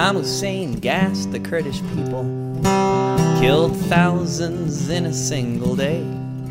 Saddam Hussein gassed the Kurdish people, killed thousands in a single day.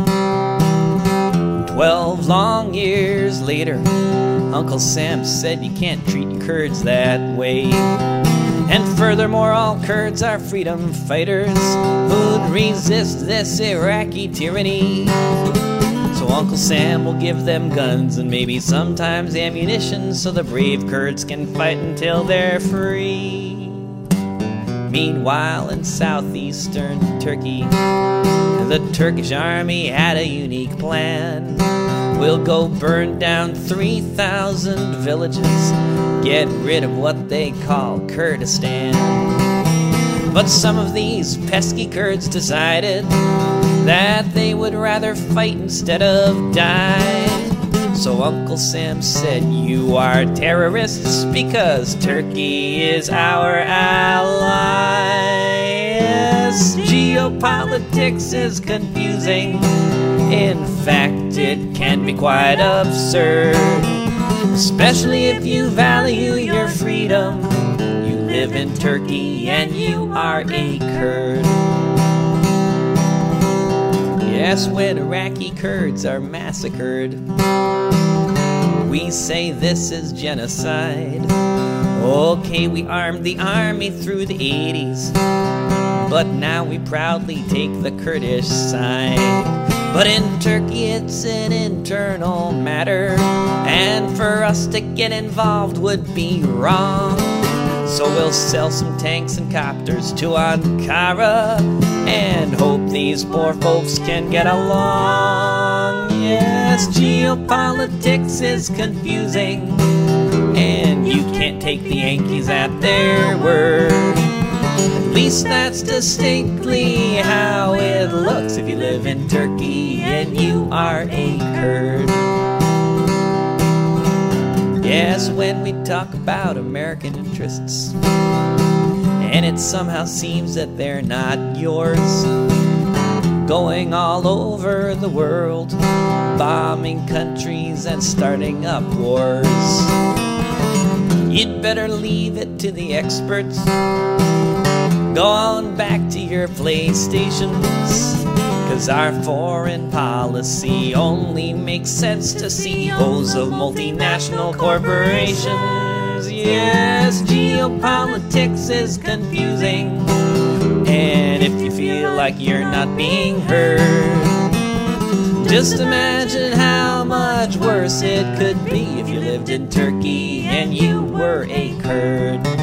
12 long years later, Uncle Sam said you can't treat your Kurds that way. And furthermore, all Kurds are freedom fighters who'd resist this Iraqi tyranny. So Uncle Sam will give them guns and maybe sometimes ammunition, so the brave Kurds can fight until they're free. Meanwhile, in southeastern Turkey, the Turkish army had a unique plan. We'll go burn down 3,000 villages, get rid of what they call Kurdistan. But some of these pesky Kurds decided that they would rather fight instead of die. So Uncle Sam said, you are terrorists because Turkey is our ally. Yes, geopolitics is confusing. In fact, it can be quite absurd, especially if you value your freedom. You live in Turkey and you are a Kurd. Yes, when Iraqi Kurds are massacred, we say this is genocide. Okay, we armed the army through the 80s, but now we proudly take the Kurdish side. But in Turkey it's an internal matter, and for us to get involved would be wrong. So we'll sell some tanks and copters to Ankara and hope these poor folks can get along. Yes, geopolitics is confusing, and you can't take the Yankees at their word. At least that's distinctly how it looks if you live in Turkey and you are a Kurd. Yes, when we talk about American interests, and it somehow seems that they're not yours, going all over the world, bombing countries and starting up wars, you'd better leave it to the experts. Go on back to your PlayStations, 'cause our foreign policy only makes sense to CEOs of multinational corporations. Yes, geopolitics is confusing, and if you feel like you're not being heard, just imagine how much worse it could be if you lived in Turkey and you were a Kurd.